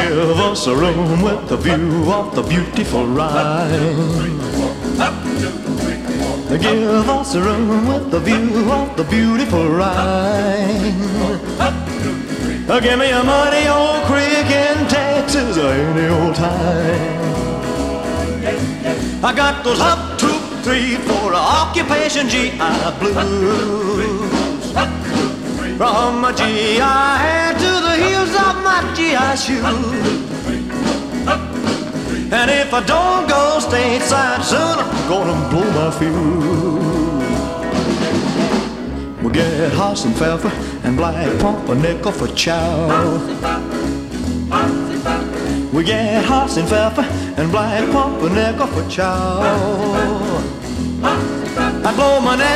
Give us a room with a view of the beautiful Rhine. Give us a room with a view of the beautiful Rhine. Give me a muddy old creek in Texas any old time. I got those up 2, 3, 4 occupation GI blues. From my GI head to the heels of my GI shoes. And if I don't go stateside soon, I'm gonna blow my fuse. We'll get Hassenpfeffer and black pumpernickel for chow. We get Hassenpfeffer and black pumpernickel for chow. I blow my neck.